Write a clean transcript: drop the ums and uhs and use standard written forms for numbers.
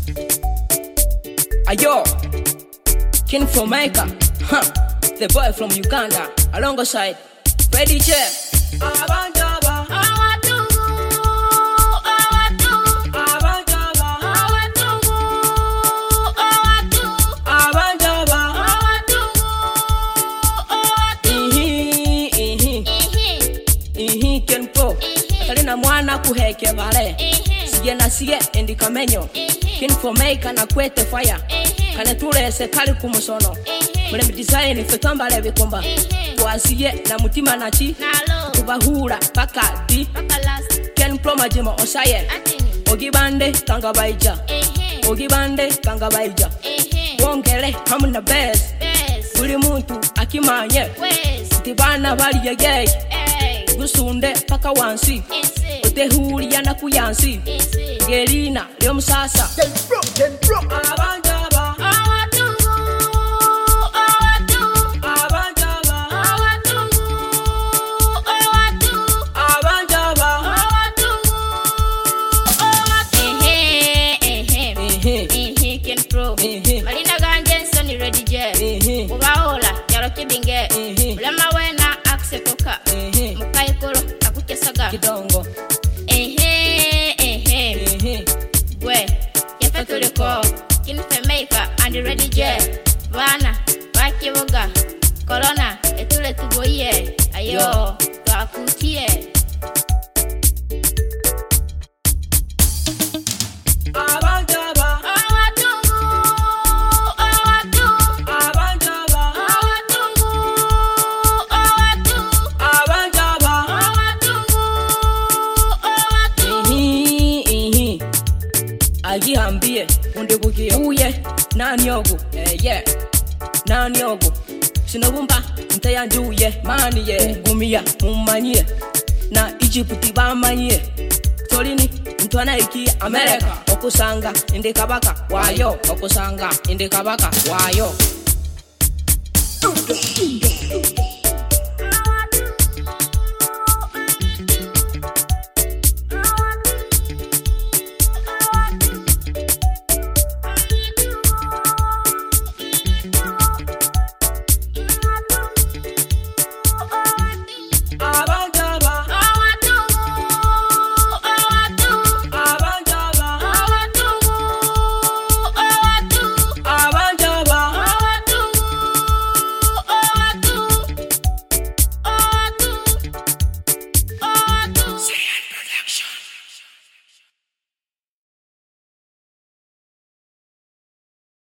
Ayo, King from Jamaica, the boy from Uganda, alongside Freddie J. Abanjaba, Awatugu, Abanjaba, Abanjaba, Ken Pro, Kalina mwana kuheke vale, sige na sige endikamenyo, King from Jamaica na kwete fire, kane tulese kali kumusono, mule design fetambale bikomba, wasiye na mutima nachi, kubahura paka di, Ken Pro majima osaye, ogibande kangabaija, ogibande kangabaija, wongere hamuna best, buli muntu akimanye, tibana bali yegei, gusunde paka wansi, otehuri yana kuyansi, gerina leo msasa, Ken Pro, Abanjaba, Awatugu, Abanjaba, Abanjaba, Ken Pro, Marina Ganjenson ready je, Ubaola, Yaro Kibinge, Ulama wena akse koka, Mukai koro, akuke saga, Kidongo, Gwe, Yafatuliko, King Jamaica and ready je, Vana, Bakiwoga, Corona, Etule Tuboye, Ayo, Gakutie. Abanjaba, Abanjaba, Abanjaba, agihambie undebukiye uye nanyogo yeah nanyogo sinobumba ntayanjuye mani ye gumia mumanyie na Egypt bamanyie tolini ntwana iki America okusanga indekabaka wayo okusanga indekabaka wayo